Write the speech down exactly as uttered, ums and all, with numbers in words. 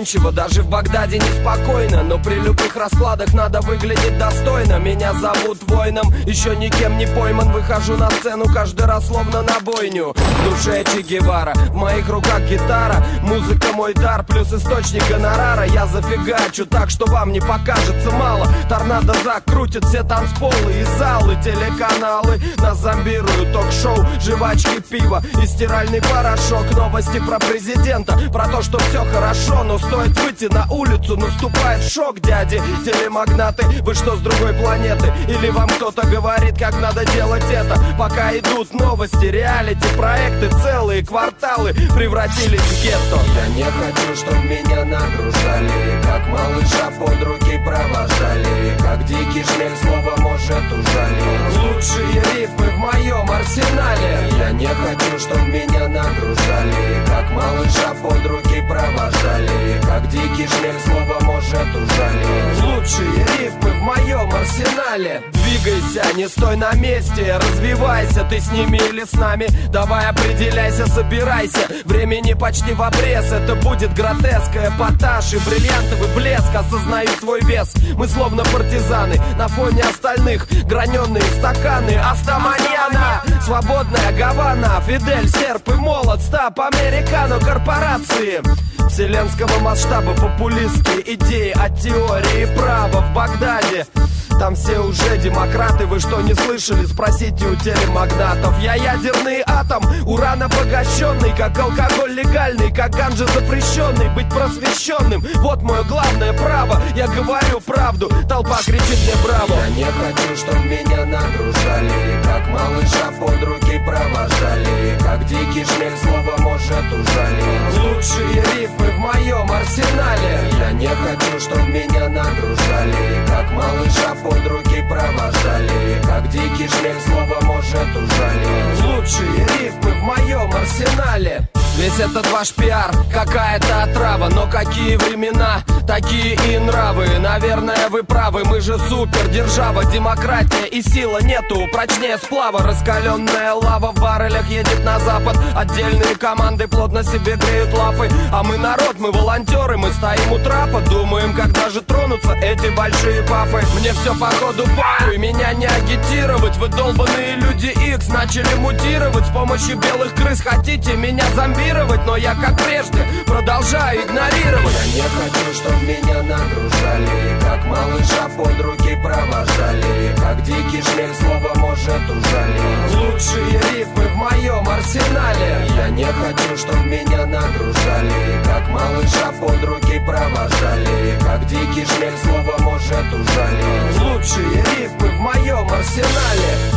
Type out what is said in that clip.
заманчиво, даже в Багдаде неспокойно, но при любых раскладах надо выглядеть достойно. Меня зовут воином, еще никем не пойман. Выхожу на сцену каждый раз словно на бойню. В душе Че Гевара, в моих руках гитара. Музыка мой дар, плюс источник гонорара. Я зафигачу так, что вам не покажется мало. Торнадо закрутит все танцполы и залы. Телеканалы нас зомбируют, ток-шоу, жвачки, пиво и стиральный порошок. Новости про президента, про то, что все хорошо, но стоит выйти на улицу, наступает шок. Дяди, телемагнаты, вы что, с другой планеты? Или вам кто-то говорит, как надо делать это? Пока идут новости, реалити, проекты, целые кварталы превратились в гетто. Я не хочу, чтоб меня нагружали, как малыша под руки провожали, как дикий шмель слово может ужалить. Лучшие рифмы в моем арсенале. Я не хочу, чтоб меня нагружали, как малыша под руки провожали, как дикий шмель слово может ужалить. Лучшие рифмы в моем арсенале. Двигайся, не стой на месте, развивайся, ты с ними или с нами. Давай определяйся, собирайся, времени почти в обрез. Это будет гротеск, эпатаж и бриллиантовый блеск. Осознаю свой вес, мы словно партизаны на фоне остальных, граненые стаканы. Астаманьяна, свободная Гавана, Фидель, серп и молот, стаб, американо, корпорации вселенского масштаба, популистские идеи от теории права в Багдаде. Там все уже демократы, вы что, не слышали? Спросите у телемагнатов. Я ядерный атом, уран обогащенный, как алкоголь легальный, как ганджа запрещенный. Быть просвещенным, вот мое главное право. Я говорю правду, толпа кричит мне браво. Я не хочу, чтоб меня нагружали, как малыша под руки провожали, как дикий шмель слово может ужалить. Лучшие рифмы в моем арсенале. Я не хочу, чтоб меня нагружали, как малыша под руки провожали, как дикий шмель слово может ужалить. Лучшие рифмы в моем арсенале. Весь этот ваш пиар, какая-то отрава. Но какие времена, такие и нравы. Наверное, вы правы, мы же супер держава. Демократия и сила нету, прочнее сплава. Раскаленная лава в баррелях едет на запад. Отдельные команды плотно себе греют лапы. А мы народ, мы волонтеры, мы стоим у трапа. Думаем, когда же тронутся эти большие папы. Мне все походу похуй, меня не агитировать. Вы долбаные люди X начали мутировать. С помощью белых крыс хотите меня зомбировать, но я, как прежде, продолжаю игнорировать. Я не хочу, чтоб меня нагружали, как малыша под руки провожали, как дикий шмель слово может ужалить. Лучшие рифмы в моем арсенале. Я не хочу, чтоб меня нагружали, как малыша под руки провожали, как дикий шмель слово может ужалить. Лучшие рифмы в моем арсенале.